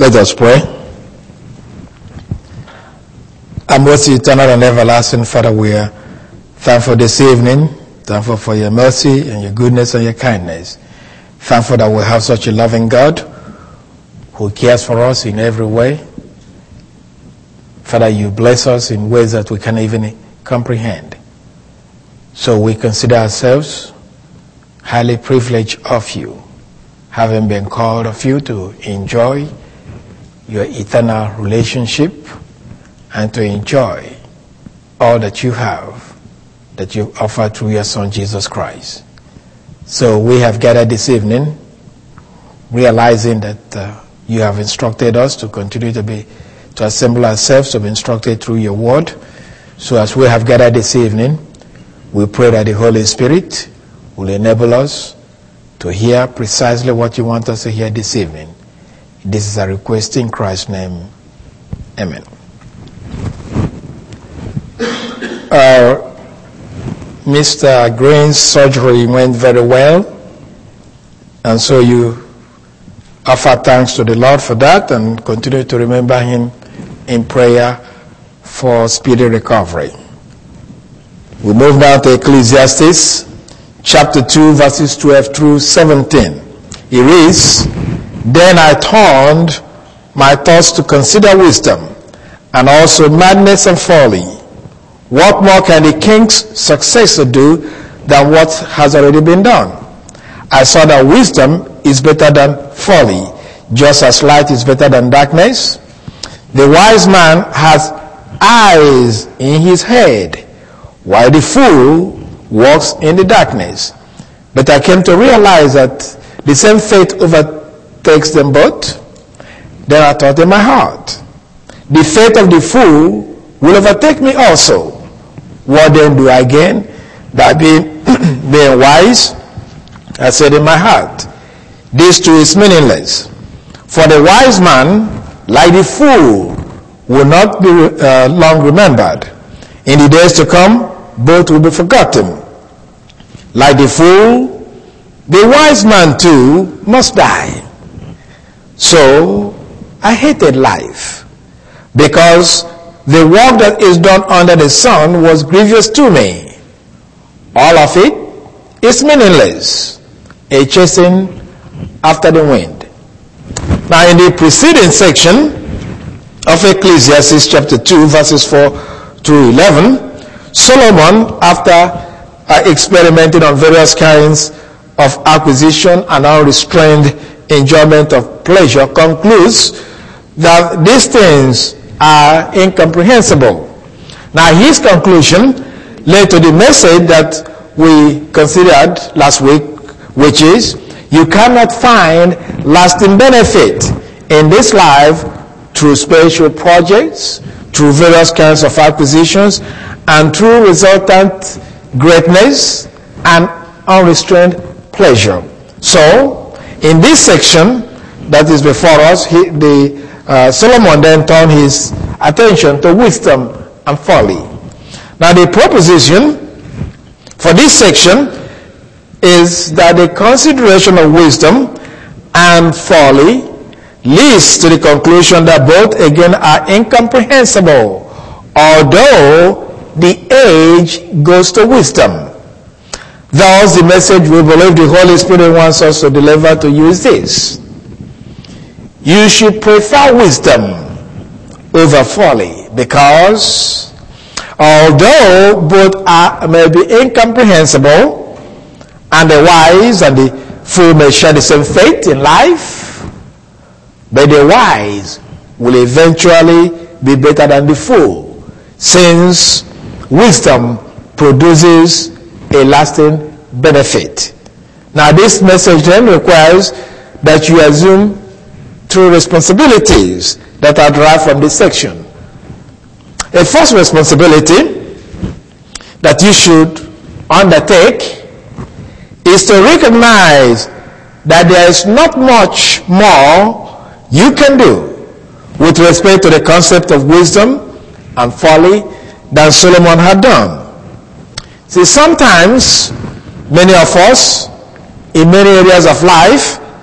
Let us pray. Our most eternal and everlasting Father, we are thankful this evening, thankful for your mercy and your goodness and your kindness. Thankful that we have such a loving God who cares for us in every way. Father, you bless us in ways that we can't even comprehend. So we consider ourselves highly privileged of you, having been called of you to enjoy your eternal relationship and to enjoy all that you have, that you offer through your Son, Jesus Christ. So we have gathered this evening, realizing that you have instructed us to continue to assemble ourselves, to be instructed through your word. So as we have gathered this evening, we pray that the Holy Spirit will enable us to hear precisely what you want us to hear this evening. This is a request in Christ's name. Amen. Mr. Green's surgery went very well, and so you offer thanks to the Lord for that and continue to remember him in prayer for speedy recovery. We move now to Ecclesiastes chapter 2 verses 12 through 17. It reads, "Then I turned my thoughts to consider wisdom and also madness and folly. What more can the king's successor do than what has already been done? I saw that wisdom is better than folly, just as light is better than darkness. The wise man has eyes in his head, while the fool walks in the darkness. But I came to realize that the same fate overtakes them both. Then I thought in my heart, the fate of the fool will overtake me also. What then do I gain by being wise? I said in my heart, this too is meaningless. For the wise man, like the fool, will not be long remembered. In the days to come, both will be forgotten. Like the fool, the wise man too must die. So I hated life, because the work that is done under the sun was grievous to me. All of it is meaningless, a chasing after the wind." Now in the preceding section of Ecclesiastes chapter 2 verses 4 through 11, Solomon, after experimenting on various kinds of acquisition and unrestrained enjoyment of pleasure, concludes that these things are incomprehensible. Now his conclusion led to the message that we considered last week, which is, you cannot find lasting benefit in this life through spiritual projects, through various kinds of acquisitions, and through resultant greatness and unrestrained pleasure. So, in this section that is before us, Solomon then turned his attention to wisdom and folly. Now the proposition for this section is that the consideration of wisdom and folly leads to the conclusion that both again are incomprehensible, although the age goes to wisdom. Thus the message we believe the Holy Spirit wants us to deliver to you is this: you should prefer wisdom over folly, because although both may be incomprehensible, and the wise and the fool may share the same fate in life, but the wise will eventually be better than the fool, since wisdom produces a lasting benefit. Now this message then requires that you assume two responsibilities that are derived from this section. A first responsibility that you should undertake is to recognize that there is not much more you can do with respect to the concept of wisdom and folly than Solomon had done. See, sometimes many of us in many areas of life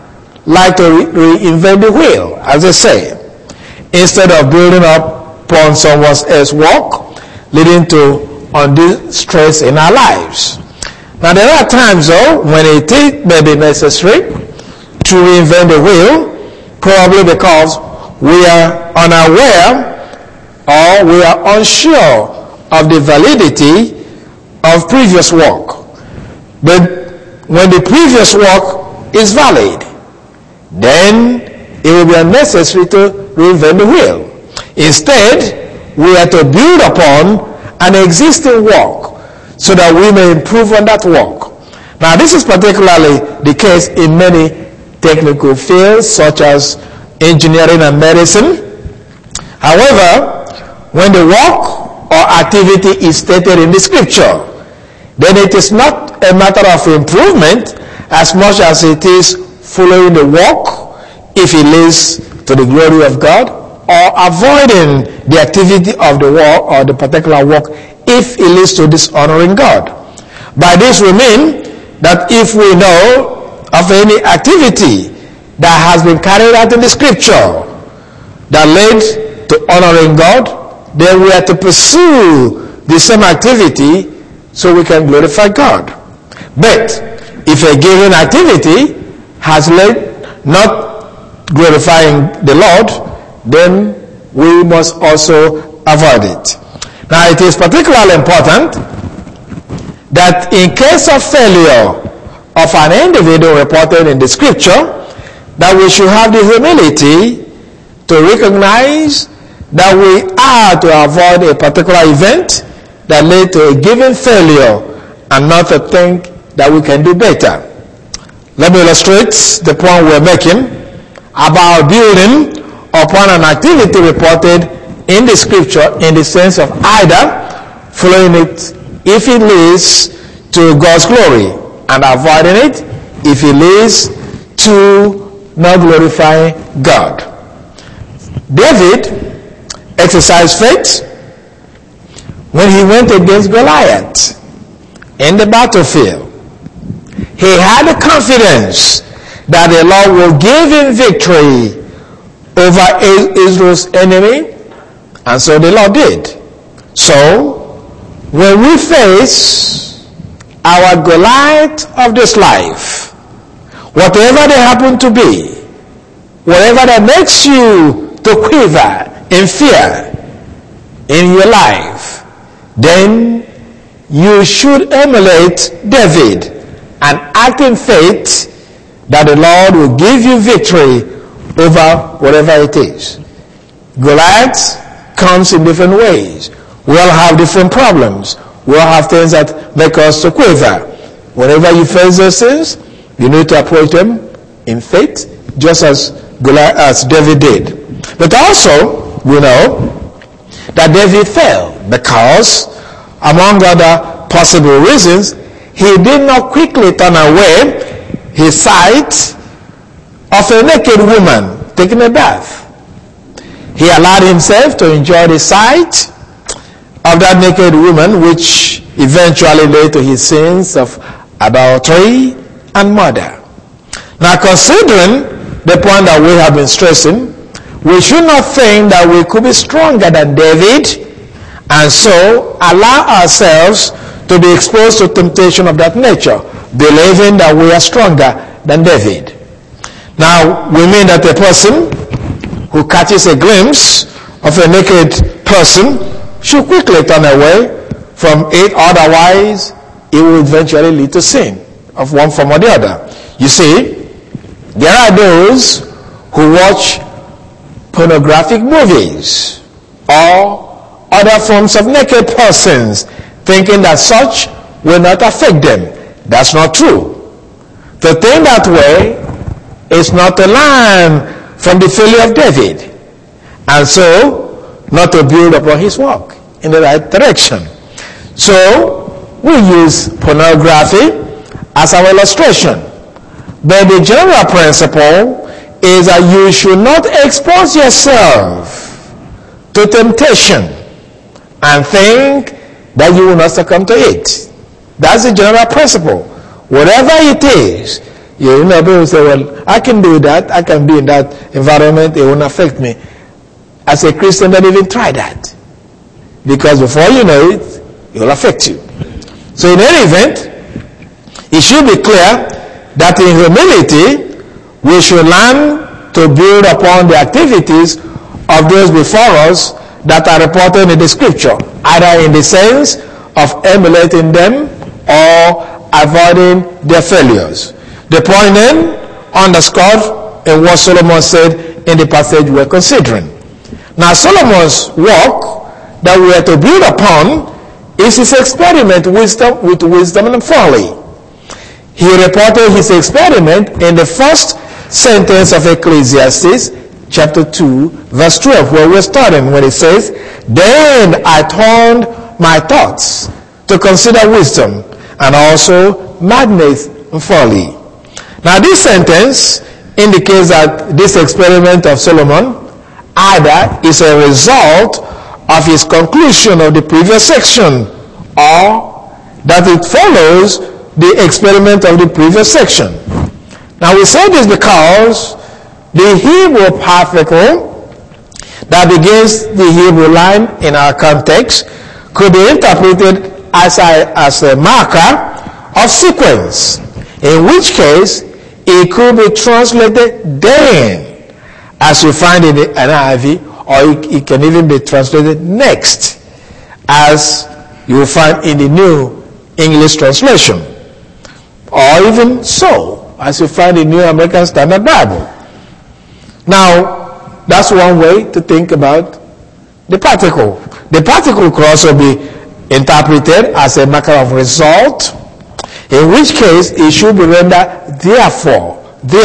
like to reinvent the wheel, as they say, instead of building up upon someone else's work, leading to undue stress in our lives. Now, there are times, though, when it may be necessary to reinvent the wheel, probably because we are unaware or we are unsure of the validity of previous work. But when the previous work is valid, then it will be unnecessary to reinvent the wheel. Instead, we are to build upon an existing work so that we may improve on that work. Now, this is particularly the case in many technical fields such as engineering and medicine. However, when the work or activity is stated in the scripture, then it is not a matter of improvement as much as it is following the work if it leads to the glory of God, or avoiding the activity of the work or the particular work if it leads to dishonoring God. By this we mean that if we know of any activity that has been carried out in the scripture that led to honoring God, then we are to pursue the same activity so we can glorify God. But if a given activity has led not glorifying the Lord, then we must also avoid it. Now, it is particularly important that in case of failure of an individual reported in the scripture, that we should have the humility to recognize that we are to avoid a particular event that led to a given failure and not to think that we can do better. Let me illustrate the point we're making about building upon an activity reported in the scripture in the sense of either following it if it leads to God's glory and avoiding it if it leads to not glorifying God. David exercised faith when he went against Goliath in the battlefield. He had the confidence that the Lord will give him victory over Israel's enemy, and so the Lord did. So, when we face our Goliath of this life, whatever they happen to be, whatever that makes you to quiver in fear in your life, then you should emulate David and act in faith that the Lord will give you victory over whatever it is. Goliath comes in different ways. We all have different problems. We all have things that make us to quiver. Whenever you face those things, you need to approach them in faith, just as David did. But also, we know that David fell because, among other possible reasons, he did not quickly turn away his sight of a naked woman taking a bath. He allowed himself to enjoy the sight of that naked woman, which eventually led to his sins of adultery and murder. Now, considering the point that we have been stressing, we should not think that we could be stronger than David and so allow ourselves to be exposed to temptation of that nature, believing that we are stronger than David. Now, we mean that a person who catches a glimpse of a naked person should quickly turn away from it, otherwise it will eventually lead to sin of one form or the other. You see, there are those who watch pornographic movies or other forms of naked persons, thinking that such will not affect them. That's not true. To think that way is not to learn from the failure of David, and so not to build upon his work in the right direction. So we use pornography as our illustration, but the general principle is that you should not expose yourself to temptation and think that you will not succumb to it. That's the general principle. Whatever it is You know, people say, well, I can do that. I can be in that environment. It won't affect me. As a Christian, don't even try that. Because before you know it, it will affect you. So in any event, it should be clear that in humility, we should learn to build upon the activities of those before us that are reported in the scripture, either in the sense of emulating them or avoiding their failures. The point then underscored in what Solomon said in the passage we're considering. Now Solomon's work that we are to build upon is his experiment with wisdom and folly. He reported his experiment in the first sentence of Ecclesiastes chapter 2 verse 12, where we're starting, when it says, "Then I turned my thoughts to consider wisdom and also madness and folly." Now this sentence indicates that this experiment of Solomon either is a result of his conclusion of the previous section, or that it follows the experiment of the previous section. Now we say this because the Hebrew particle that begins the Hebrew line in our context could be interpreted as a marker of sequence, in which case it could be translated "then," as you find in the NIV, or it can even be translated "next," as you will find in the New English Translation, or even "so," as you find in New American Standard Bible. Now, that's one way to think about the particle. The particle could also be interpreted as a marker of result, in which case it should be rendered therefore,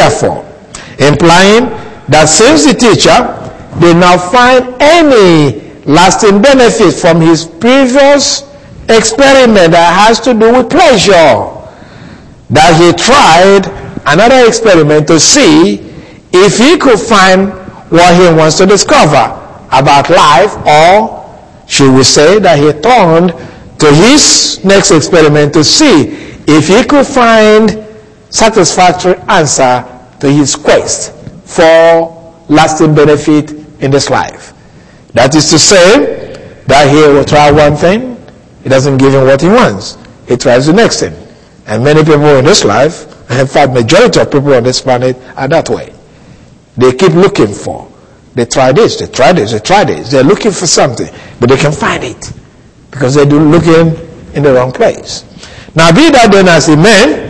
implying that since the teacher did not find any lasting benefit from his previous experiment that has to do with pleasure, that he tried another experiment to see if he could find what he wants to discover about life, or should we say that he turned to his next experiment to see if he could find satisfactory answer to his quest for lasting benefit in this life. That is to say that he will try one thing, it doesn't give him what he wants. He tries the next thing. And many people in this life, in fact majority of people on this planet, are that way. They keep looking for. They try this, they try this, they try this. They're looking for something, but they can find it because they're looking in the wrong place. Now, be that then as it may,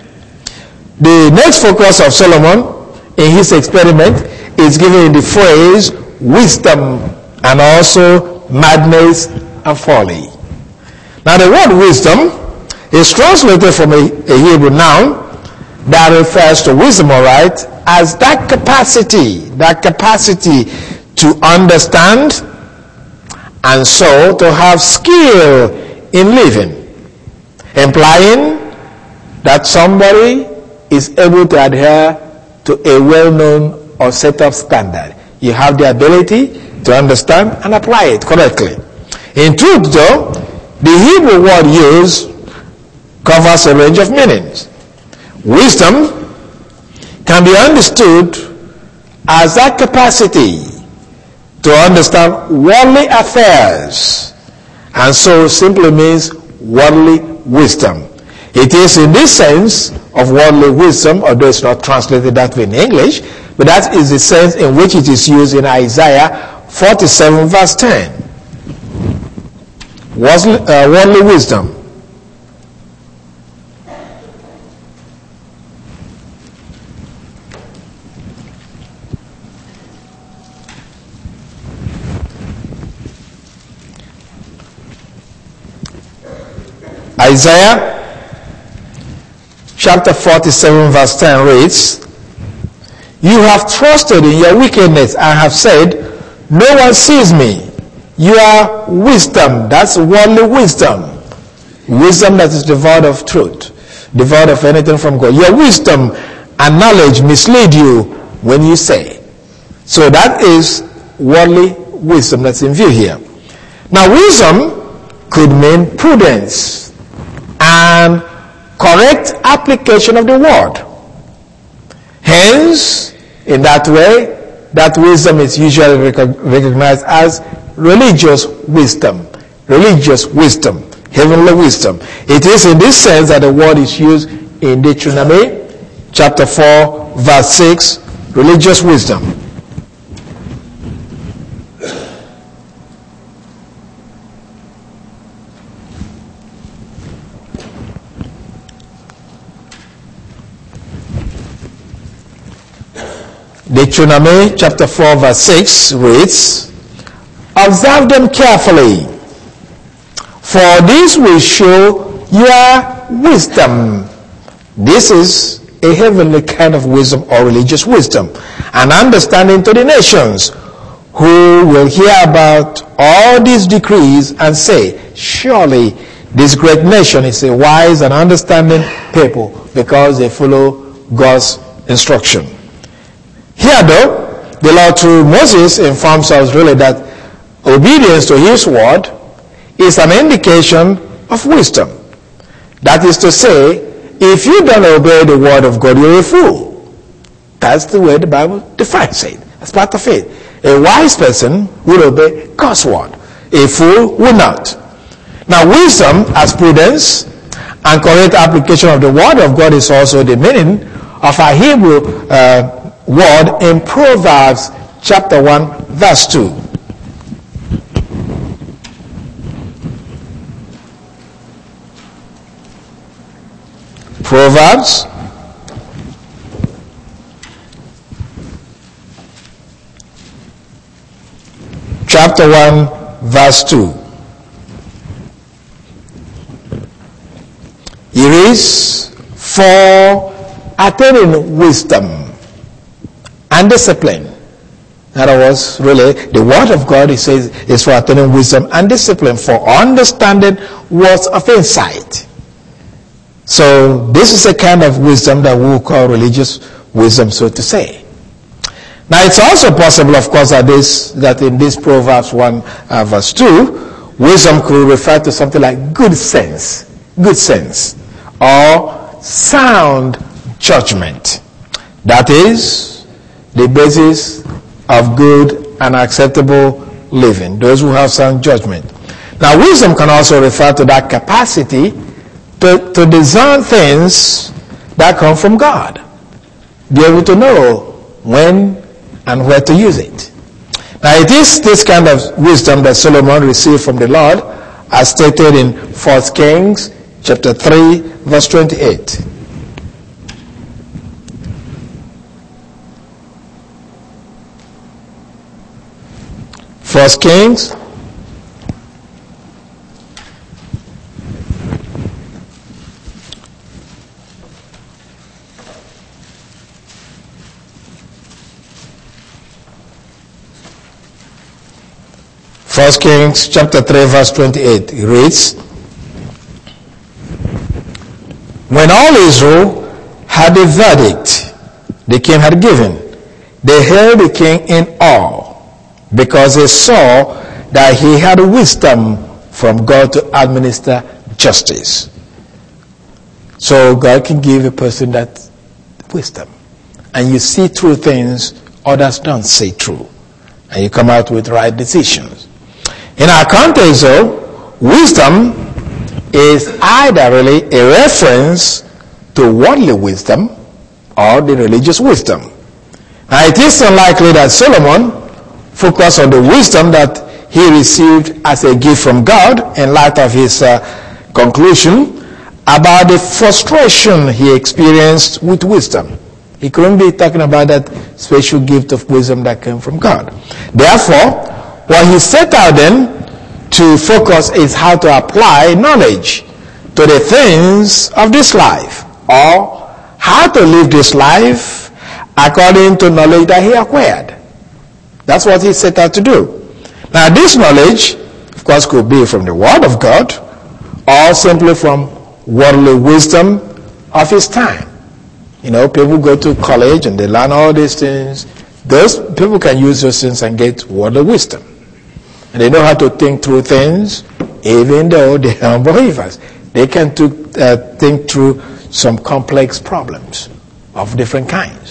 the next focus of Solomon in his experiment is given in the phrase wisdom and also madness and folly. Now, the word wisdom is translated from a Hebrew noun that refers to wisdom, all right, as that capacity to understand and so to have skill in living, implying that somebody is able to adhere to a well-known or set up standard. You have the ability to understand and apply it correctly. In truth, though, the Hebrew word used covers a range of meanings. Wisdom can be understood as that capacity to understand worldly affairs, and so simply means worldly wisdom. It is in this sense of worldly wisdom, although it's not translated that way in English, but that is the sense in which it is used in Isaiah 47 verse 10. Worldly wisdom. Isaiah chapter 47 verse 10 reads, "You have trusted in your wickedness and have said, no one sees me. Your wisdom," that's worldly wisdom. Wisdom that is devoid of truth, devoid of anything from God. "Your wisdom and knowledge mislead you when you say." So that is worldly wisdom that's in view here. Now, wisdom could mean prudence and correct application of the word. Hence, in that way, that wisdom is usually recognized as religious wisdom. Religious wisdom. Heavenly wisdom. It is in this sense that the word is used in Deuteronomy chapter 4 verse 6, religious wisdom. Deuteronomy chapter 4 verse 6 reads, "Observe them carefully, for this will show your wisdom." This is a heavenly kind of wisdom or religious wisdom, an understanding to the nations who will hear about all these decrees and say, "Surely this great nation is a wise and understanding people because they follow God's instruction." Here though, the Lord through Moses informs us really that obedience to his word is an indication of wisdom. That is to say, if you don't obey the word of God, you're a fool. That's the way the Bible defines it. That's part of it. A wise person will obey God's word. A fool will not. Now, wisdom as prudence and correct application of the word of God is also the meaning of our Hebrew word in Proverbs chapter 1 verse 2. Proverbs chapter 1 verse 2. It is for attaining wisdom and discipline. In other words, really, the word of God, it says, is for attaining wisdom and discipline, for understanding words of insight. So this is a kind of wisdom that we will call religious wisdom, so to say. Now it's also possible, of course, that in this Proverbs 1 verse 2, wisdom could refer to something like good sense, or sound judgment. That is the basis of good and acceptable living, those who have sound judgment. Now wisdom can also refer to that capacity to discern things that come from God. Be able to know when and where to use it. Now it is this kind of wisdom that Solomon received from the Lord, as stated in 1 Kings chapter 3 verse 28. 1 Kings chapter 3 verse 28 reads, "When all Israel had the verdict the king had given, they held the king in awe, because they saw that he had wisdom from God to administer justice." So God can give a person that wisdom, and you see through things others don't see through, and you come out with right decisions. In our context, though, wisdom is either really a reference to worldly wisdom or the religious wisdom. Now, it is unlikely that Solomon focused on the wisdom that he received as a gift from God in light of his conclusion about the frustration he experienced with wisdom. He couldn't be talking about that special gift of wisdom that came from God. Therefore, what he set out then to focus is how to apply knowledge to the things of this life, or how to live this life according to knowledge that he acquired. That's what he set out to do. Now this knowledge, of course, could be from the Word of God, or simply from worldly wisdom of his time. You know, people go to college and they learn all these things. Those people can use those things and get worldly wisdom. And they know how to think through things, even though they are unbelievers. They can think through some complex problems of different kinds.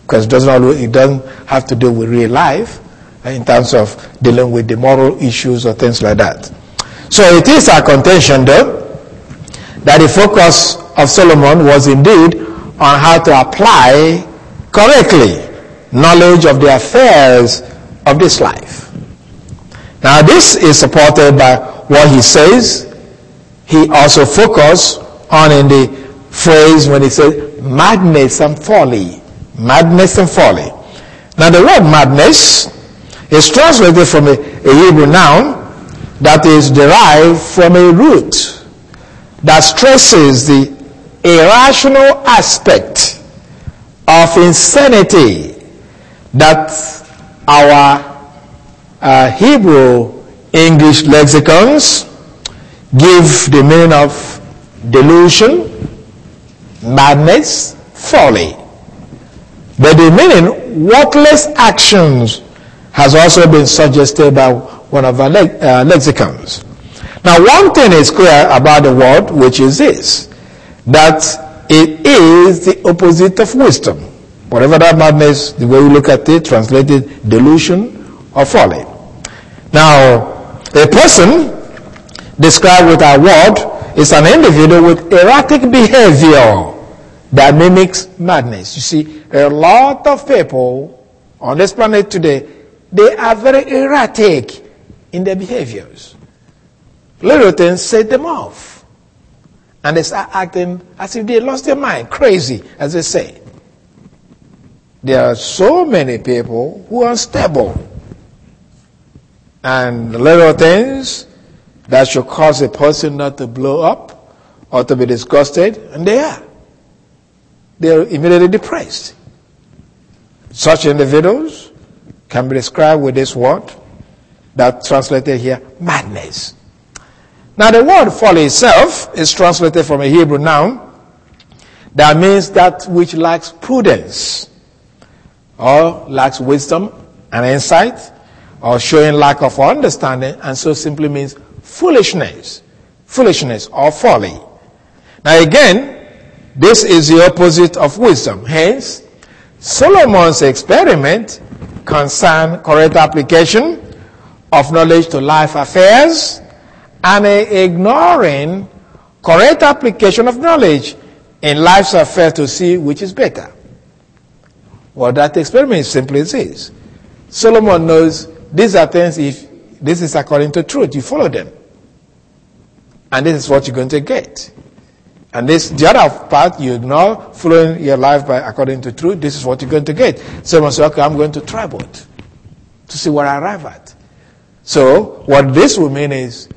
because it doesn't have to do with real life in terms of dealing with the moral issues or things like that. So it is our contention, though, that the focus of Solomon was indeed on how to apply correctly knowledge of the affairs of this life. Now, this is supported by what he says. He also focused on in the phrase when he said madness and folly. Madness and folly. Now, the word madness is translated from a Hebrew noun that is derived from a root that stresses the irrational aspect of insanity that our Hebrew English lexicons give the meaning of delusion, madness, folly. But the meaning worthless actions has also been suggested by one of our lexicons. Now, one thing is clear about the word, which is this, that it is the opposite of wisdom. Whatever that madness, the way you look at it, translated delusion or folly. Now, a person described with our word is an individual with erratic behavior that mimics madness. You see, a lot of people on this planet today, they are very erratic in their behaviors. Little things set them off. And they start acting as if they lost their mind, crazy, as they say. There are so many people who are unstable. And little things that should cause a person not to blow up or to be disgusted, and they are. They're immediately depressed. Such individuals can be described with this word that translated here, madness. Now, the word folly itself is translated from a Hebrew noun that means that which lacks prudence or lacks wisdom and insight or showing lack of understanding, and so simply means foolishness or folly. Now again, this is the opposite of wisdom. Hence, Solomon's experiment concerned correct application of knowledge to life affairs and ignoring correct application of knowledge in life's affairs to see which is better. Well, that experiment is simply this. Solomon knows these are things, if this is according to truth, you follow them. And this is what you're going to get. And this, the other part, you ignore, following your life by according to truth, this is what you're going to get. Someone says, okay, I'm going to try both to see where I arrive at. So, what this will mean is,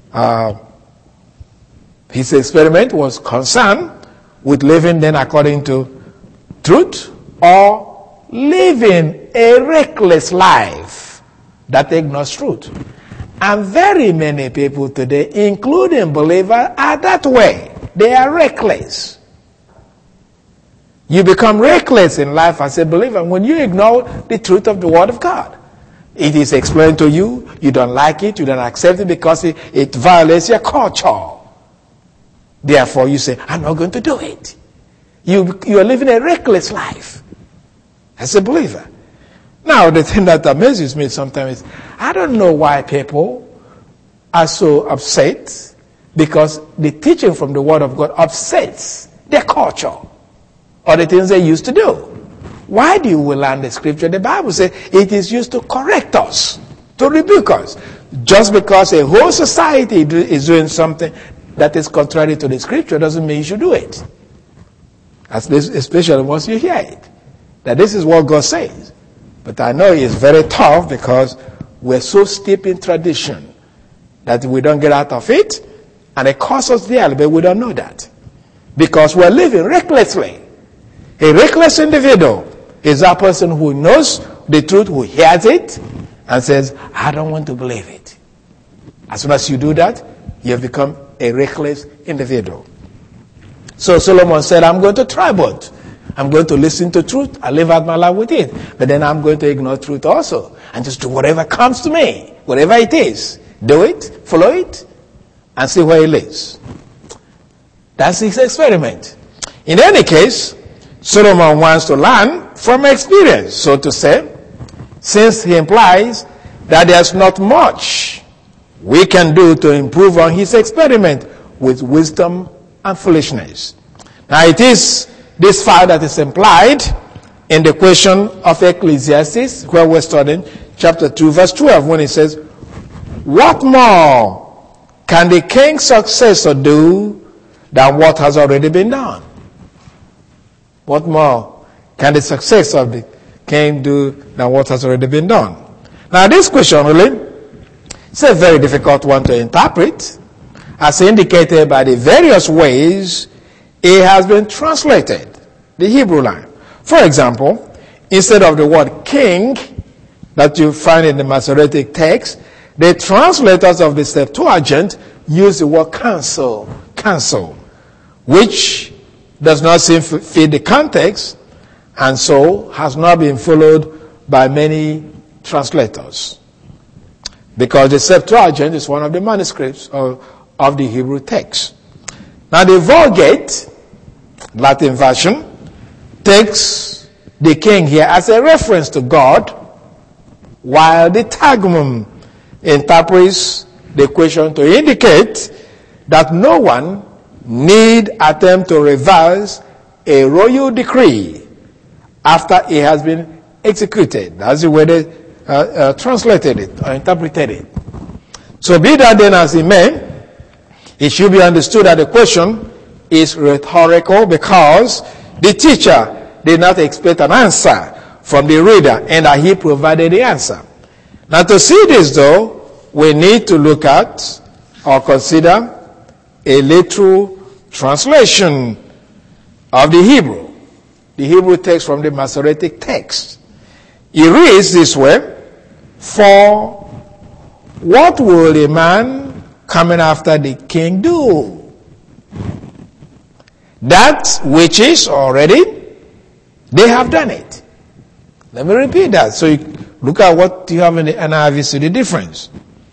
his experiment was concerned with living then according to truth or living a reckless life that ignores truth. And very many people today, including believers, are that way. They are reckless. You become reckless in life as a believer when you ignore the truth of the Word of God. It is explained to you, you don't like it, you don't accept it because it violates your culture. Therefore, you say, I'm not going to do it. You are living a reckless life as a believer. Now, the thing that amazes me sometimes is, I don't know why people are so upset because the teaching from the Word of God upsets their culture or the things they used to do. Why do we learn the scripture? The Bible says it is used to correct us, to rebuke us. Just because a whole society is doing something that is contrary to the scripture doesn't mean you should do it. Especially once you hear it. That this is what God says. But I know it's very tough because we're so steep in tradition that we don't get out of it, and it costs us dearly, but we don't know that. Because we're living recklessly. A reckless individual is that person who knows the truth, who hears it, and says, I don't want to believe it. As soon as you do that, you have become a reckless individual. So Solomon said, I'm going to try both. I'm going to listen to truth. I live out my life with it. But then I'm going to ignore truth also. And just do whatever comes to me. Whatever it is. Do it. Follow it. And see where it leads. That's his experiment. In any case, Solomon wants to learn from experience, so to say, since he implies that there's not much we can do to improve on his experiment with wisdom and foolishness. Now it is this fact that is implied in the question of Ecclesiastes, where we're studying chapter 2, verse 12, when it says, what more can the king's successor do than what has already been done? What more can the successor of the king do than what has already been done? Now this question really is a very difficult one to interpret, as indicated by the various ways it has been translated, the Hebrew line. For example, instead of the word king that you find in the Masoretic text, the translators of the Septuagint use the word counsel, which does not seem to fit the context, and so has not been followed by many translators. Because the Septuagint is one of the manuscripts of the Hebrew text. Now the Vulgate, Latin version, takes the king here as a reference to God, while the Targum interprets the question to indicate that no one need attempt to reverse a royal decree after it has been executed. That's the way they translated it or interpreted it. So be that then as it may, it should be understood that the question is rhetorical because the teacher did not expect an answer from the reader and that he provided the answer. Now to see this though, we need to look at or consider a literal translation of the Hebrew text from the Masoretic text. It reads this way, for what will a man coming after the king do? That which is already, they have done it. Let me repeat that. So you look at what you have in the NIV, see the difference.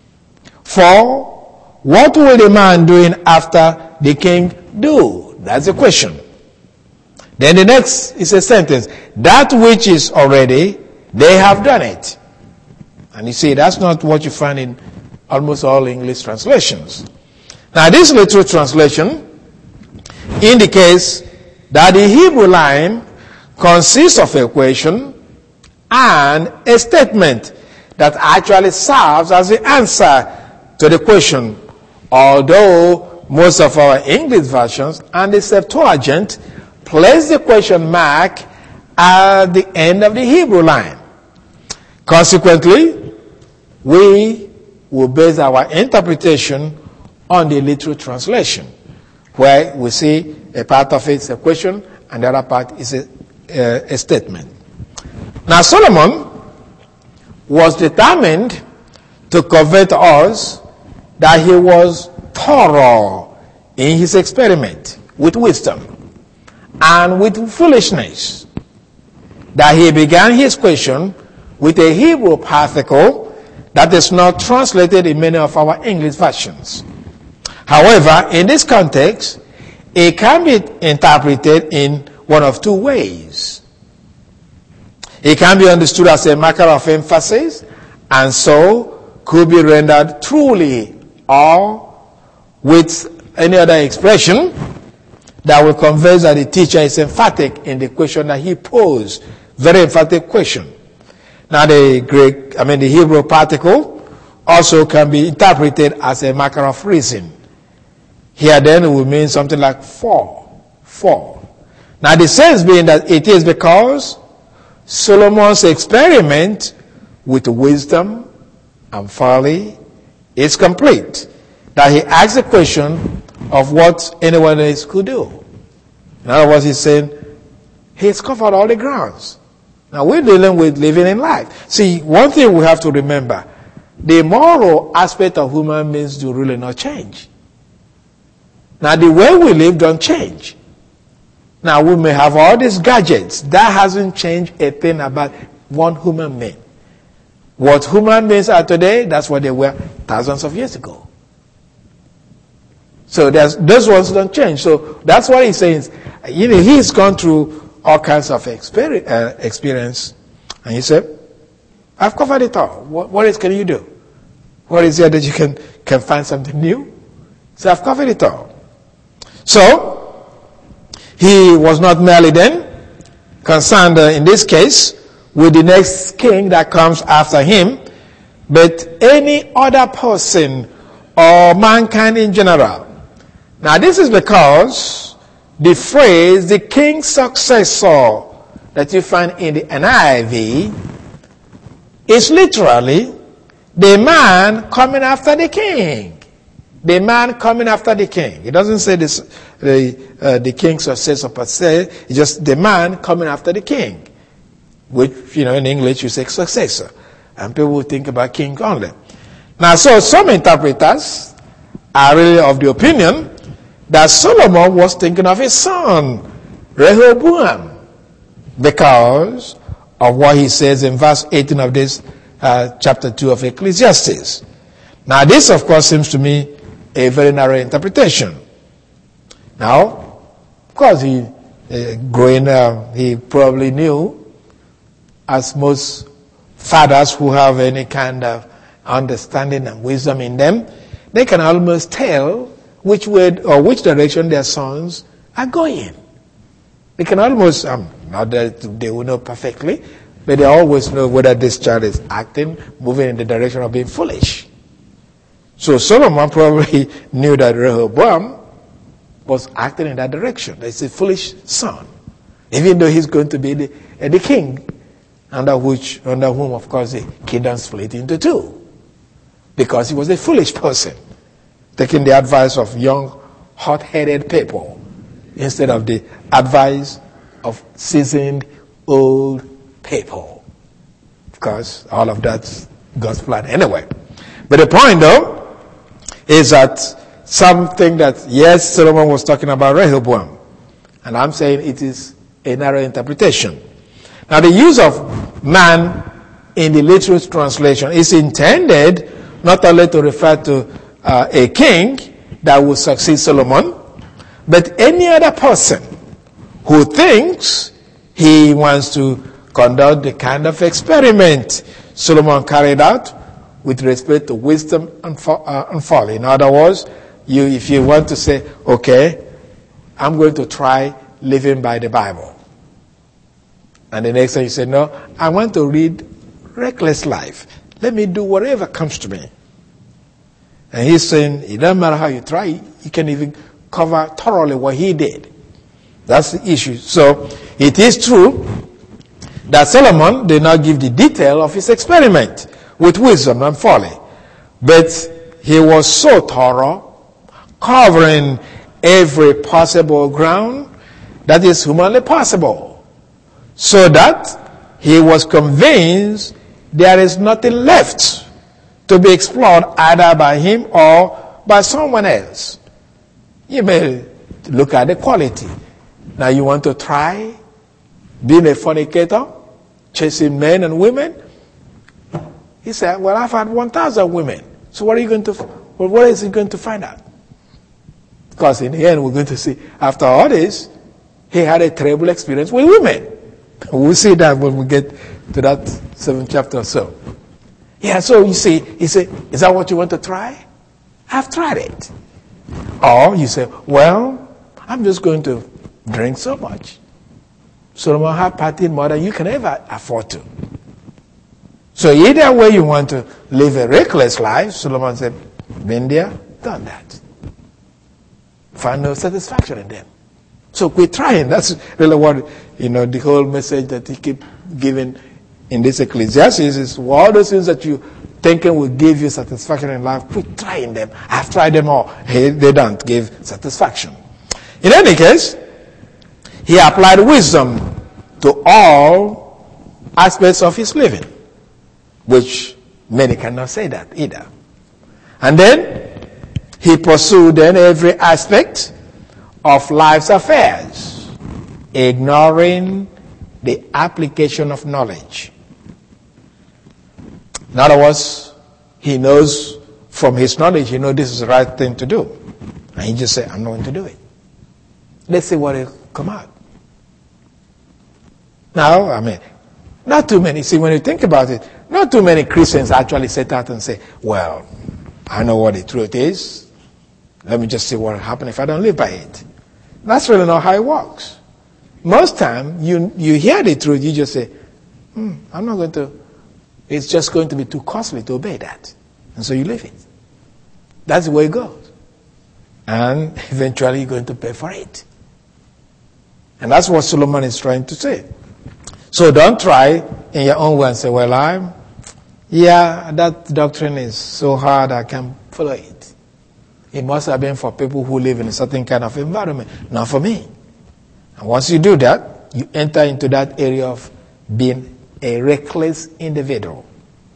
For what will the man doing after the king do? That's the question. Then the next is a sentence. That which is already, they have done it. And you see, that's not what you find in almost all English translations. Now this literal translation indicates that the Hebrew line consists of a question and a statement that actually serves as the answer to the question, although most of our English versions and the Septuagint place the question mark at the end of the Hebrew line. Consequently, we will base our interpretation on the literal translation, where we see a part of it is a question and the other part is a statement. Now Solomon was determined to convey to us that he was thorough in his experiment with wisdom and with foolishness. That he began his question with a Hebrew particle that is not translated in many of our English versions. However, in this context, it can be interpreted in one of two ways. It can be understood as a marker of emphasis, and so could be rendered truly, or with any other expression that will convey that the teacher is emphatic in the question that he posed. Very emphatic question. Now the Hebrew particle also can be interpreted as a marker of reason. Here then it will mean something like for. Now the sense being that it is because Solomon's experiment with wisdom and folly is complete that he asks the question of what anyone else could do. In other words, he's saying he's covered all the grounds. Now we're dealing with living in life. See, one thing we have to remember, the moral aspect of human beings do really not change. Now the way we live don't change. Now we may have all these gadgets. That hasn't changed a thing about one human being. What human beings are today, that's what they were thousands of years ago. So those ones don't change. So that's what he's saying. He's gone through all kinds of experience. And he said, I've covered it all. What else can you do? What is there that you can find something new? So I've covered it all. So, he was not merely then concerned in this case with the next king that comes after him, but any other person or mankind in general. Now this is because the phrase, the king's successor, that you find in the NIV, is literally the man coming after the king. The man coming after the king. It doesn't say this, the king's successor per se. It's just the man coming after the king. Which, in English you say successor. And people will think about king only. Now, so some interpreters are really of the opinion that Solomon was thinking of his son, Rehoboam, because of what he says in verse 18 of this chapter 2 of Ecclesiastes. Now, this, of course, seems to me a very narrow interpretation. Now, of course, he probably knew, as most fathers who have any kind of understanding and wisdom in them, they can almost tell which way or which direction their sons are going. They can almost, not that they will know perfectly, but they always know whether this child is acting, moving in the direction of being foolish. So Solomon probably knew that Rehoboam was acting in that direction. It's a foolish son, even though he's going to be the king, under whom, of course, the kingdom split into two, because he was a foolish person, taking the advice of young, hot-headed people instead of the advice of seasoned, old people. Of course, all of that's God's plan anyway. But the point, though, is that something that, yes, Solomon was talking about Rehoboam. And I'm saying it is a narrow interpretation. Now, the use of man in the literal translation is intended not only to refer to a king that will succeed Solomon, but any other person who thinks he wants to conduct the kind of experiment Solomon carried out with respect to wisdom and folly. In other words, if you want to say, okay, I'm going to try living by the Bible. And the next time you say, no, I want to read reckless life. Let me do whatever comes to me. And he's saying, it doesn't matter how you try, you can even cover thoroughly what he did. That's the issue. So, it is true that Solomon did not give the detail of his experiment with wisdom and folly. But he was so thorough, covering every possible ground that is humanly possible, so that he was convinced there is nothing left to be explored either by him or by someone else. You may look at the quality. Now you want to try being a fornicator, chasing men and women? He said, well, I've had 1,000 women. So what is he going to find out? Because in the end, we're going to see, after all this, he had a terrible experience with women. We'll see that when we get to that 7th chapter or so. Yeah, so you see, he said, is that what you want to try? I've tried it. Or you say, well, I'm just going to drink so much. Solomon had partied more than you can ever afford to. So either way you want to live a reckless life, Solomon said, been there, done that. Find no satisfaction in them. So quit trying. That's really what, the whole message that he keep giving in this Ecclesiastes is all those things that you thinking will give you satisfaction in life, quit trying them. I've tried them all. Hey, they don't give satisfaction. In any case, he applied wisdom to all aspects of his living, which many cannot say that either. And then he pursued then every aspect of life's affairs, ignoring the application of knowledge. In other words, he knows from his knowledge, he knows this is the right thing to do. And he just said, I'm not going to do it. Let's see what will come out. Now, I mean, not too many. See, when you think about it, not too many Christians actually sit out and say, well, I know what the truth is. Let me just see what will happen if I don't live by it. That's really not how it works. Most time, you hear the truth, you just say, I'm not going to, it's just going to be too costly to obey that. And so you leave it. That's the way it goes. And eventually you're going to pay for it. And that's what Solomon is trying to say. So don't try in your own way and say, well, that doctrine is so hard I can't follow it. It must have been for people who live in a certain kind of environment, not for me. And once you do that, you enter into that area of being a reckless individual.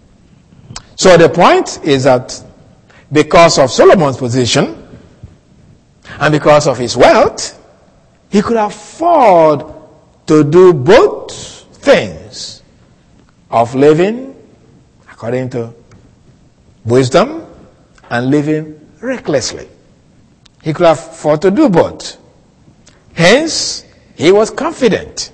So the point is that because of Solomon's position and because of his wealth, he could afford to do both things of living according to wisdom and living recklessly. He could afford to do both. Hence, he was confident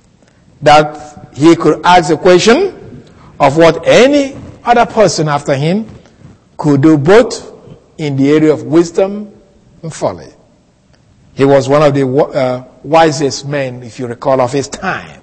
that he could ask the question of what any other person after him could do both in the area of wisdom and folly. He was one of the wisest men, if you recall, of his time.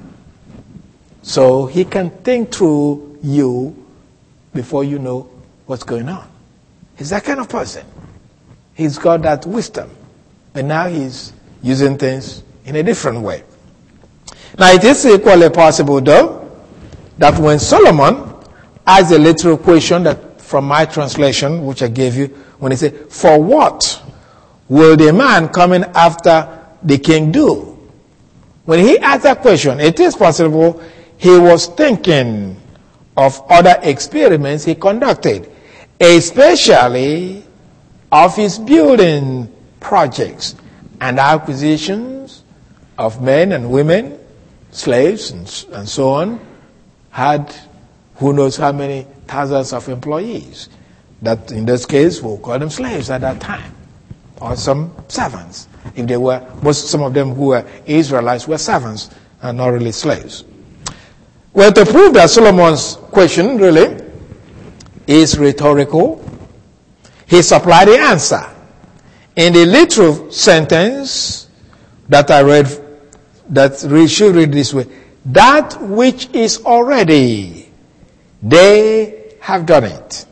So he can think through you before you know what's going on. He's that kind of person. He's got that wisdom. And now he's using things in a different way. Now it is equally possible, though, that when Solomon asked a literal question that from my translation, which I gave you, when he said, for what will the man coming after the king do? When he asked that question, it is possible he was thinking of other experiments he conducted, especially of his building projects and acquisitions of men and women, slaves and so on, had who knows how many thousands of employees. That in this case, we'll call them slaves at that time, or some servants. If they were, some of them who were Israelites were servants and not really slaves. Well, to prove that Solomon's question really is rhetorical, he supplied the answer in the literal sentence that I read, that we should read this way: that which is already, they have done it.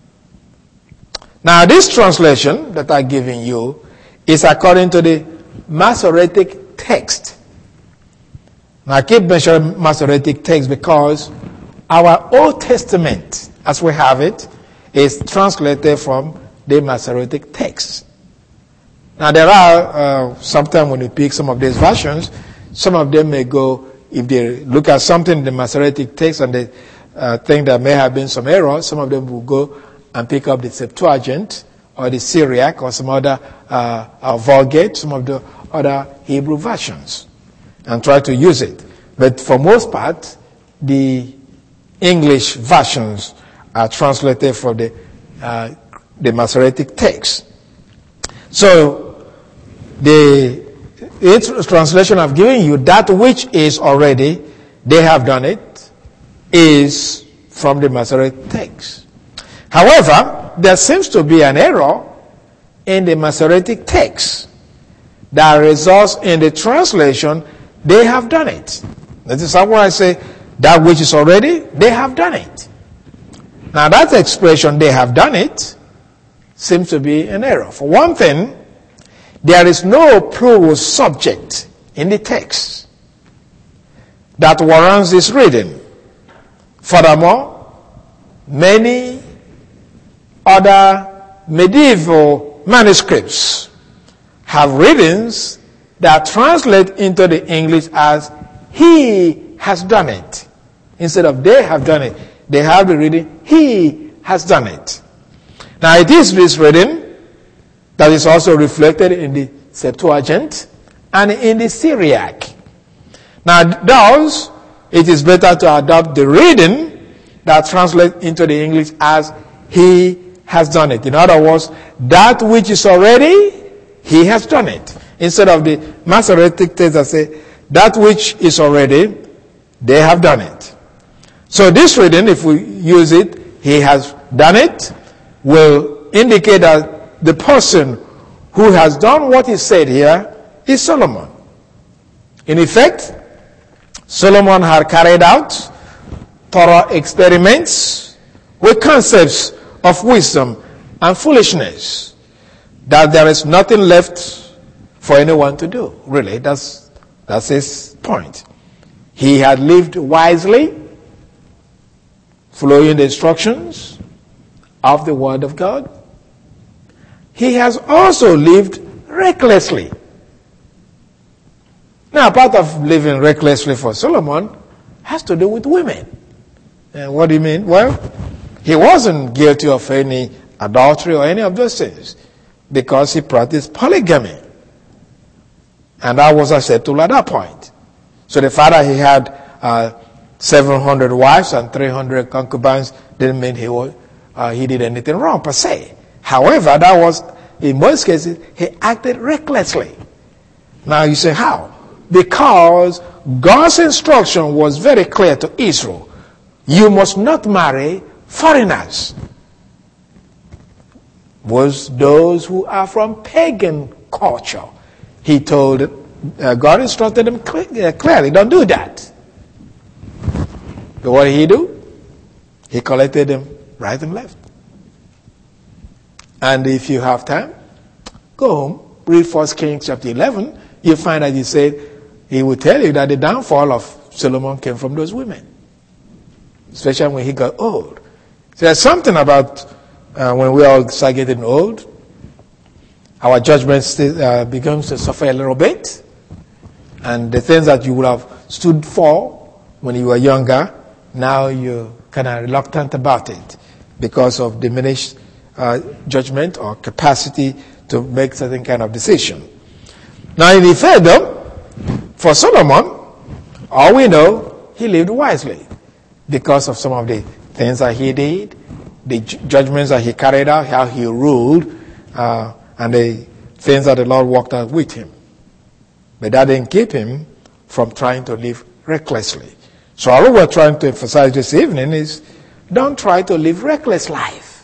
Now, this translation that I'm giving you is according to the Masoretic text. Now, I keep mentioning Masoretic text because our Old Testament, as we have it, is translated from the Masoretic text. Now, there are, sometimes when you pick some of these versions, some of them may go, if they look at something in the Masoretic text and they think there may have been some error, some of them will go and pick up the Septuagint or the Syriac or some other Vulgate, some of the other Hebrew versions, and try to use it. But for most part, the English versions are translated from the Masoretic text. So the translation I've given you, that which is already, they have done it, is from the Masoretic text. However, there seems to be an error in the Masoretic text that results in the translation, they have done it. That is why I say, that which is already, they have done it. Now that expression, they have done it, seems to be an error. For one thing, there is no plural subject in the text that warrants this reading. Furthermore, many other medieval manuscripts have readings that translate into the English as he has done it. Instead of they have done it, they have the reading he has done it. Now it is this reading that is also reflected in the Septuagint and in the Syriac. Now thus, it is better to adopt the reading that translates into the English as he has done it. In other words, that which is already, he has done it. Instead of the Masoretic text that say, that which is already, they have done it. So this reading, if we use it, he has done it, will indicate that the person who has done what is said here is Solomon. In effect, Solomon had carried out thorough experiments with concepts of wisdom and foolishness, that there is nothing left for anyone to do. Really, that's his point. He had lived wisely, following the instructions of the Word of God. He has also lived recklessly. Now, part of living recklessly for Solomon has to do with women. And what do you mean? Well, he wasn't guilty of any adultery or any of those things because he practiced polygamy. And that was acceptable at that point. So the fact that he had 700 wives and 300 concubines didn't mean he did anything wrong per se. However, that was, in most cases, he acted recklessly. Now you say, how? Because God's instruction was very clear to Israel. You must not marry foreigners. Was those who are from pagan culture. He told, God instructed them clearly, don't do that. But what did he do? He collected them right and left. And if you have time, go home, read 1 Kings chapter 11. You'll find that he will tell you that the downfall of Solomon came from those women. Especially when he got old. So there's something about when we all start getting old, our judgment begins to suffer a little bit. And the things that you would have stood for when you were younger, now you're kind of reluctant about it because of diminished judgment or capacity to make certain kind of decision. Now, in effect, though, for Solomon, all we know, he lived wisely because of some of the things that he did, the judgments that he carried out, how he ruled, and the things that the Lord worked out with him. But that didn't keep him from trying to live recklessly. So all we're trying to emphasize this evening is don't try to live reckless life.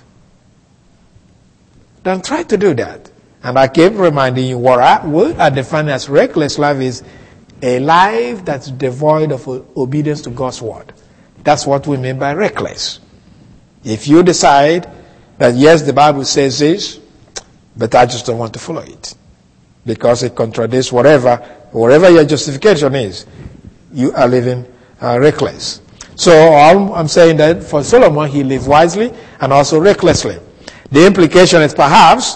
Don't try to do that. And I keep reminding you what I define as reckless life is a life that's devoid of obedience to God's word. That's what we mean by reckless. If you decide that yes, the Bible says this, but I just don't want to follow it because it contradicts whatever your justification is, you are living reckless. So I'm saying that for Solomon, he lived wisely and also recklessly. The implication is perhaps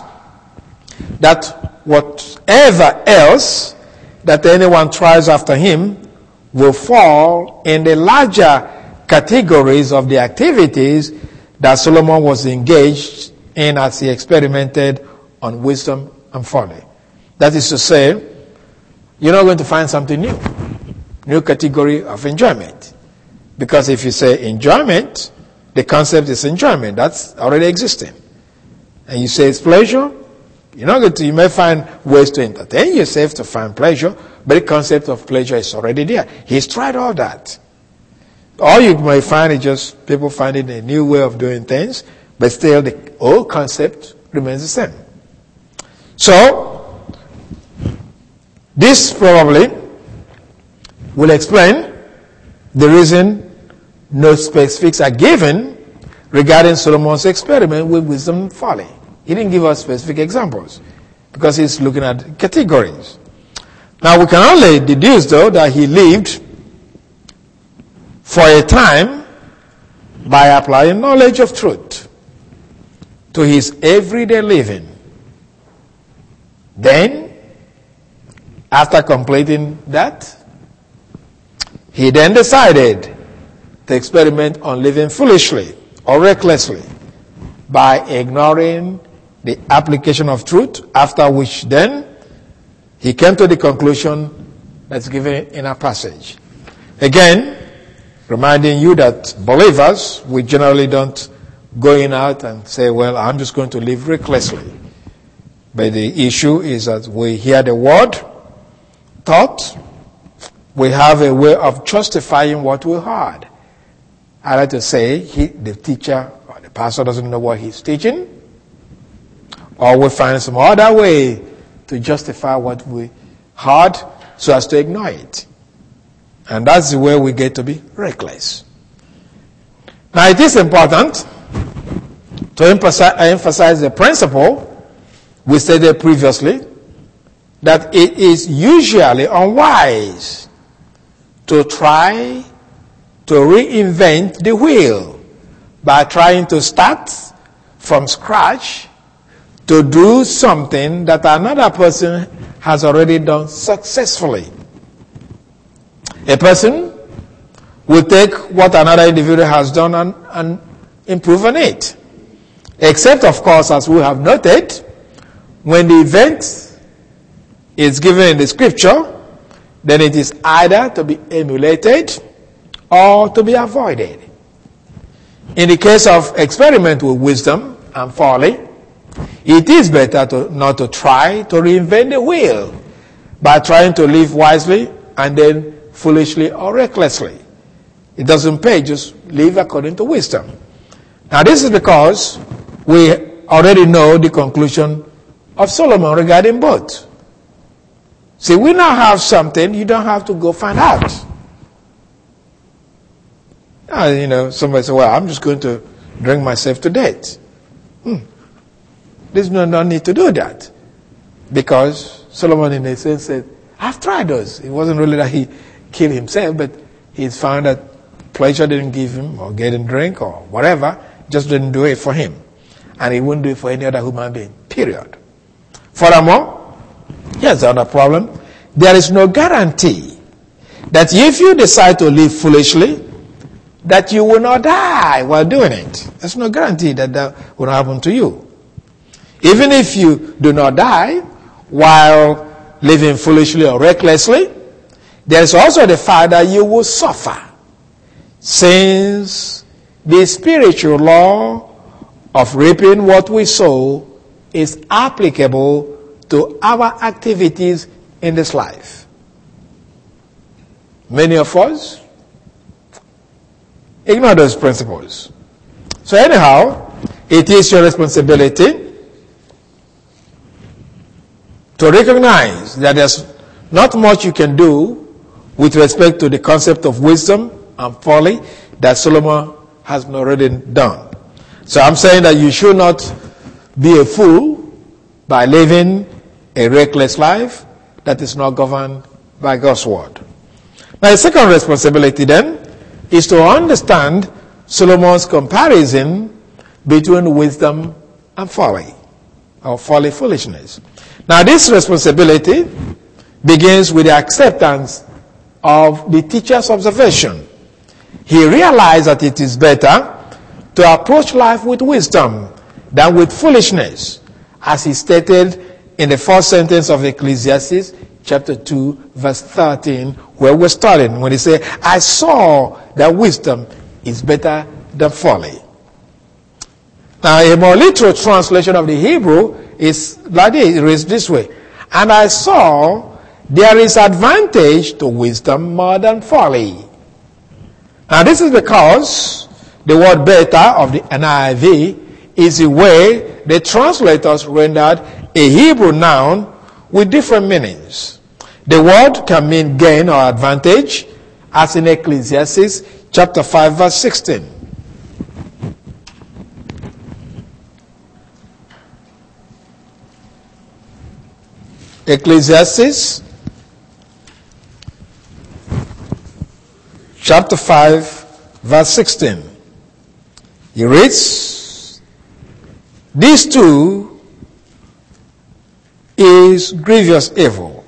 that whatever else that anyone tries after him will fall in the larger categories of the activities that Solomon was engaged in as he experimented on wisdom and folly. That is to say, you're not going to find something new category of enjoyment. Because if you say enjoyment, the concept is enjoyment. That's already existing. And you say it's pleasure, you may find ways to entertain yourself to find pleasure, but the concept of pleasure is already there. He's tried all that. All you may find is just people finding a new way of doing things, but still the old concept remains the same. So, this probably will explain the reason no specifics are given regarding Solomon's experiment with wisdom and folly. He didn't give us specific examples because he's looking at categories. Now we can only deduce though that he lived for a time by applying knowledge of truth to his everyday living. Then, after completing that, he then decided to experiment on living foolishly or recklessly by ignoring the application of truth, after which then he came to the conclusion that's given in our passage. Again, reminding you that believers, we generally don't go in out and say, well, I'm just going to live recklessly. But the issue is that we hear the word taught, we have a way of justifying what we heard. I like to say the teacher or the pastor doesn't know what he's teaching, or we find some other way to justify what we heard so as to ignore it. And that's the way we get to be reckless. Now it is important to emphasize the principle we stated previously, that it is usually unwise to try to reinvent the wheel by trying to start from scratch to do something that another person has already done successfully. A person will take what another individual has done and improve on it. Except, of course, as we have noted, when the event is given in the scripture, then it is either to be emulated or to be avoided. In the case of experiment with wisdom and folly, it is better not to try to reinvent the wheel by trying to live wisely and then foolishly or recklessly. It doesn't pay, just live according to wisdom. Now this is because we already know the conclusion of Solomon regarding both. See, we now have something you don't have to go find out. Somebody say, well, I'm just going to drink myself to death. There's no need to do that. Because Solomon, in a sense, said, I've tried those. It wasn't really that he killed himself, but he's found that pleasure didn't give him, or getting drink, or whatever, just didn't do it for him. And he wouldn't do it for any other human being, period. Furthermore, here's the other problem. There is no guarantee that if you decide to live foolishly, that you will not die while doing it. There's no guarantee that that will happen to you. Even if you do not die while living foolishly or recklessly, there is also the fact that you will suffer, since the spiritual law of reaping what we sow is applicable to our activities in this life. Many of us ignore those principles. So anyhow, it is your responsibility to recognize that there's not much you can do with respect to the concept of wisdom and folly that Solomon has already done. So I'm saying that you should not be a fool by living a reckless life that is not governed by God's word. Now, the second responsibility then is to understand Solomon's comparison between wisdom and folly, or folly, foolishness. Now, this responsibility begins with the acceptance of the teacher's observation. He realized that it is better to approach life with wisdom than with foolishness, as he stated in the first sentence of Ecclesiastes chapter 2 verse 13, where we're starting, when he said, I saw that wisdom is better than folly. Now, a more literal translation of the Hebrew is like this, it reads this way, and I saw there is advantage to wisdom more than folly. Now, this is because the word better of the NIV is the way the translators rendered a Hebrew noun with different meanings. The word can mean gain or advantage, as in Ecclesiastes chapter 5 verse 16. Ecclesiastes chapter 5 verse 16. He reads, these two is grievous evil.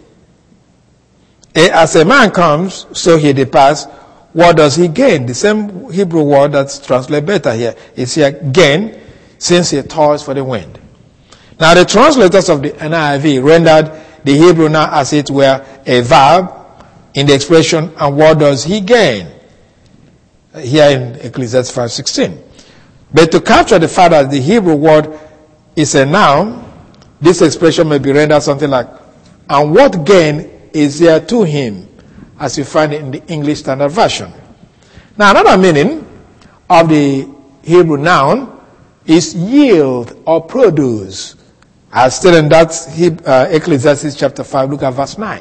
As a man comes, so he departs. What does he gain? The same Hebrew word that's translated better here is here, gain, since he toils for the wind. Now, the translators of the NIV rendered the Hebrew now as it were a verb in the expression, and what does he gain? Here in Ecclesiastes 5:16. But to capture the fact that the Hebrew word is a noun, this expression may be rendered something like, and what gain is there to him as you find it in the English Standard Version. Now, another meaning of the Hebrew noun is yield or produce. As still in that Ecclesiastes chapter 5, look at verse 9.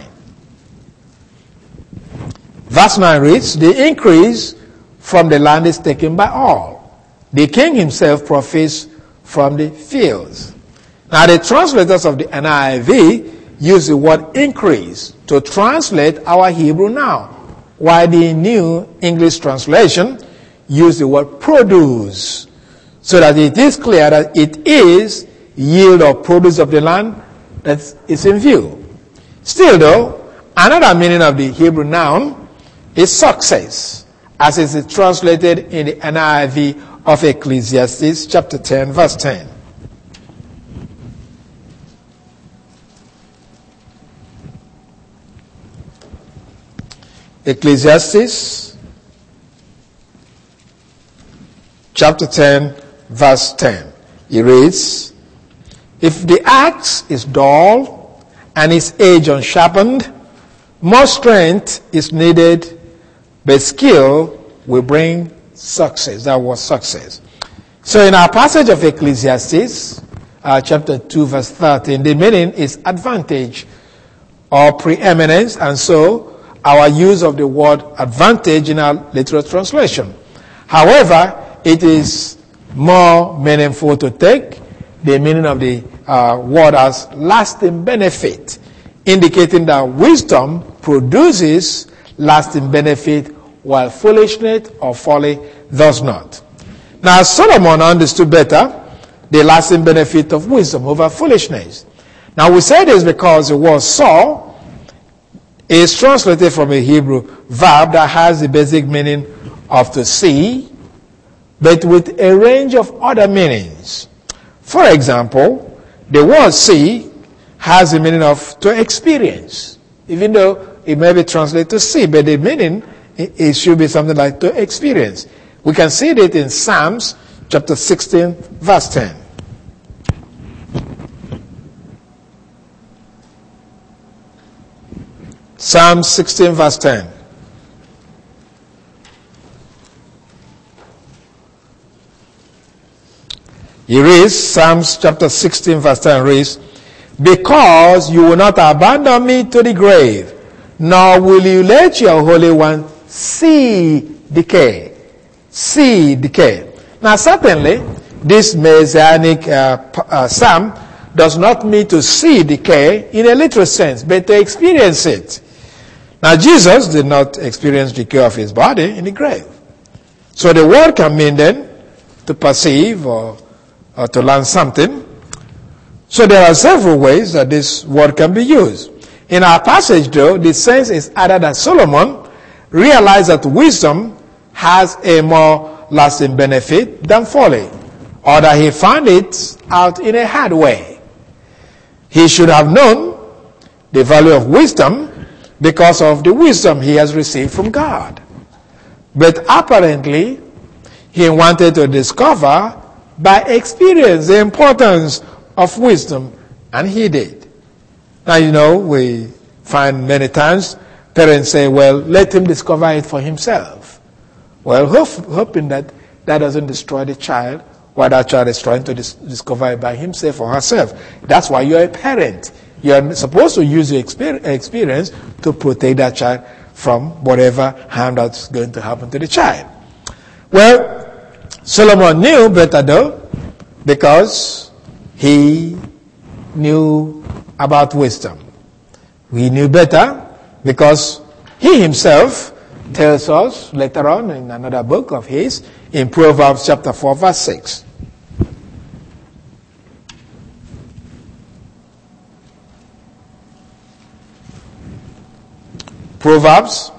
Verse 9 reads, the increase from the land is taken by all. The king himself profits from the fields. Now, the translators of the NIV use the word increase to translate our Hebrew noun, while the New English Translation use the word produce, so that it is clear that it is yield or produce of the land that is in view. Still though, another meaning of the Hebrew noun is success, as it is translated in the NIV of Ecclesiastes chapter 10, verse 10. Ecclesiastes chapter 10, verse 10. It reads, if the axe is dull and its edge unsharpened, more strength is needed, but skill will bring success. That was success. So in our passage of Ecclesiastes, chapter 2, verse 13, the meaning is advantage or preeminence, and so our use of the word advantage in our literal translation. However, it is more meaningful to take the meaning of the word as lasting benefit, indicating that wisdom produces lasting benefit while foolishness or folly does not. Now, Solomon understood better the lasting benefit of wisdom over foolishness. Now, we say this because the word saw is translated from a Hebrew verb that has the basic meaning of to see, but with a range of other meanings. For example, the word see has the meaning of to experience, even though it may be translated to see, but the meaning, it should be something like to experience. We can see that in Psalms chapter 16, verse 10. Psalm 16, verse 10. It reads, Psalms chapter 16, verse 10 reads, because you will not abandon me to the grave, nor will you let your Holy One see decay. See decay. Now, certainly, this Messianic psalm does not mean to see decay in a literal sense, but to experience it. Now, Jesus did not experience decay of his body in the grave. So the word can mean then to perceive or to learn something. So there are several ways that this word can be used. In our passage, though, the sense is either that Solomon realized that wisdom has a more lasting benefit than folly, or that he found it out in a hard way. He should have known the value of wisdom because of the wisdom he has received from God. But apparently, he wanted to discover by experience the importance of wisdom, and he did. Now, we find many times parents say, well, let him discover it for himself. Well, hoping that doesn't destroy the child, while that child is trying to discover it by himself or herself. That's why you're a parent. You're supposed to use your experience to protect that child from whatever harm that's going to happen to the child. Well, Solomon knew better though, because he knew about wisdom. He knew better because he himself tells us later on in another book of his, in Proverbs chapter 4, verse 6. Proverbs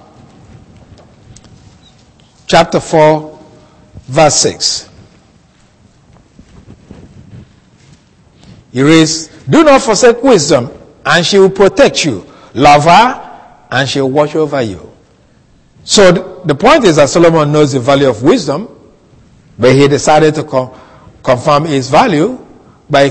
chapter 4, verse 6. It reads, do not forsake wisdom, and she will protect you. Love her, and she will watch over you. So the point is that Solomon knows the value of wisdom, but he decided to confirm its value by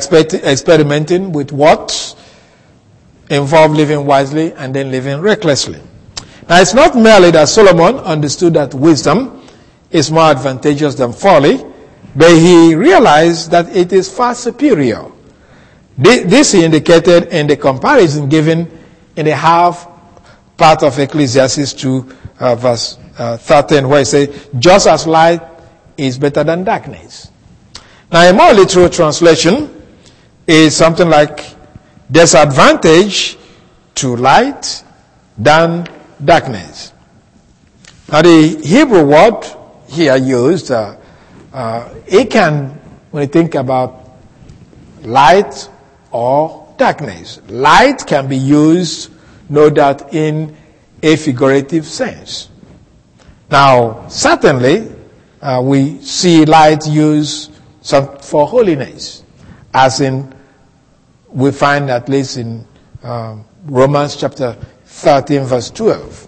experimenting with what involved living wisely and then living recklessly. Now, it's not merely that Solomon understood that wisdom is more advantageous than folly, but he realized that it is far superior. This he indicated in the comparison given in the half part of Ecclesiastes 2, verse 13, where he says, just as light is better than darkness. Now, a more literal translation is something like, there's advantage to light than darkness. Now, the Hebrew word here used, it can, when you think about light or darkness, light can be used, no doubt, in a figurative sense. Now, certainly, we see light used for holiness, as in, we find at least in Romans chapter 13, verse 12.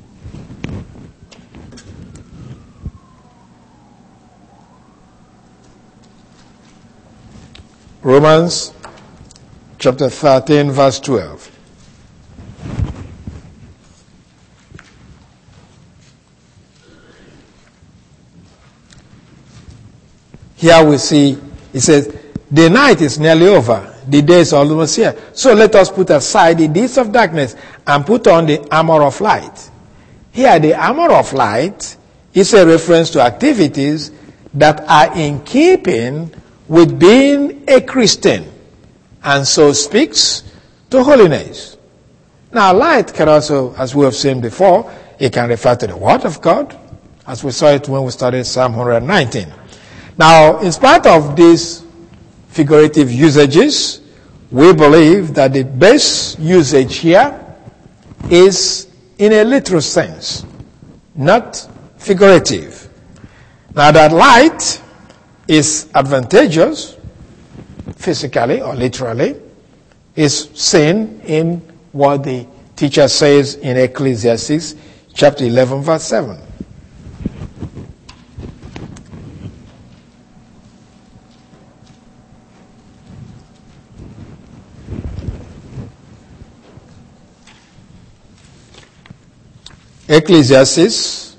Romans chapter 13, verse 12. Here we see, it says, the night is nearly over, the day is almost here. So let us put aside the deeds of darkness and put on the armor of light. Here, the armor of light is a reference to activities that are in keeping with being a Christian, and so speaks to holiness. Now, light can also, as we have seen before, it can refer to the Word of God, as we saw it when we studied Psalm 119. Now, in spite of these figurative usages, we believe that the best usage here is in a literal sense, not figurative. Now, that light is advantageous, physically or literally, is seen in what the teacher says in Ecclesiastes chapter 11, verse 7. Ecclesiastes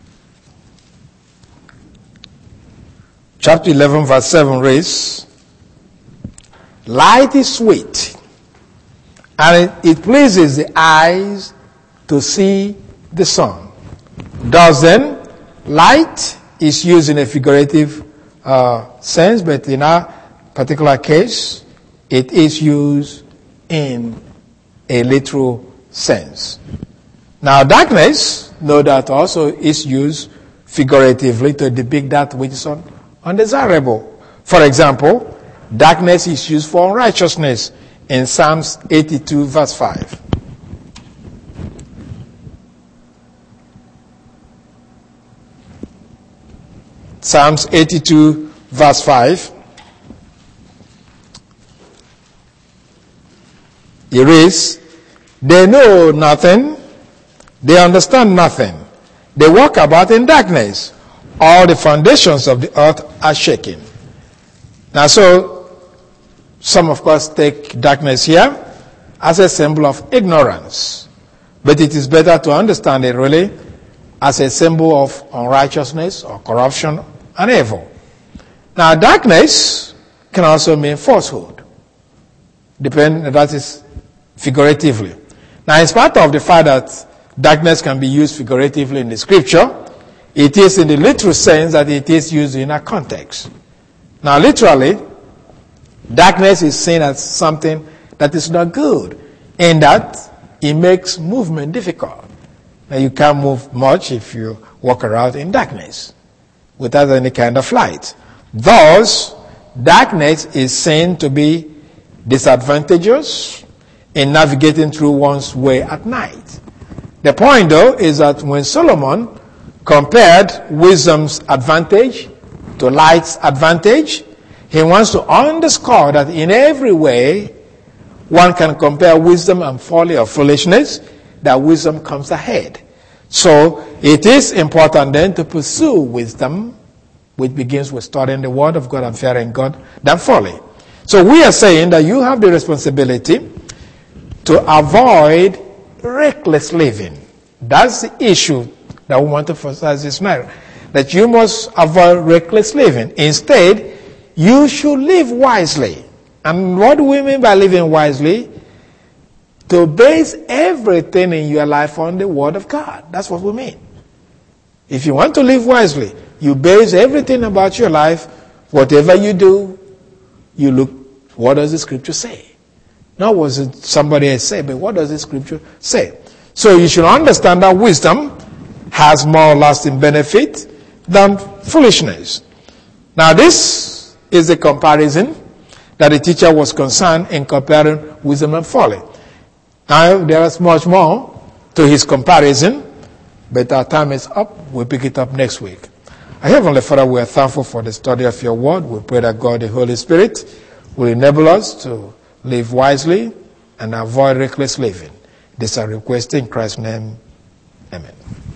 chapter 11, verse 7 reads, light is sweet, and it pleases the eyes to see the sun. Thus then, light is used in a figurative sense, but in our particular case, it is used in a literal sense. Now, darkness, no doubt, also is used figuratively to depict that which is undesirable. For example, darkness is used for unrighteousness in Psalms 82, verse 5. Psalms 82, verse 5. It reads, they know nothing, they understand nothing. They walk about in darkness. All the foundations of the earth are shaken. Now, so, some of us take darkness here as a symbol of ignorance. But it is better to understand it really as a symbol of unrighteousness or corruption and evil. Now, darkness can also mean falsehood. That is figuratively. Now, in spite of the fact that darkness can be used figuratively in the scripture, it is in the literal sense that it is used in a context. Now, literally, darkness is seen as something that is not good, in that it makes movement difficult. Now, you can't move much if you walk around in darkness without any kind of light. Thus, darkness is seen to be disadvantageous in navigating through one's way at night. The point, though, is that when Solomon compared wisdom's advantage to light's advantage, he wants to underscore that in every way one can compare wisdom and folly or foolishness, that wisdom comes ahead. So it is important then to pursue wisdom, which begins with studying the Word of God and fearing God, than folly. So we are saying that you have the responsibility to avoid reckless living. That's the issue that we want to emphasize this matter. That you must avoid reckless living. Instead, you should live wisely. And what do we mean by living wisely? To base everything in your life on the Word of God. That's what we mean. If you want to live wisely, you base everything about your life, whatever you do, you look, what does the Scripture say? Not what somebody else say, but what does the Scripture say? So you should understand that wisdom has more lasting benefit than foolishness. Now this is the comparison that the teacher was concerned in comparing wisdom and folly. Now there is much more to his comparison, but our time is up. We'll pick it up next week. Our Heavenly Father, we are thankful for the study of your word. We pray that God, the Holy Spirit, will enable us to live wisely and avoid reckless living. This is our request in Christ's name. Amen.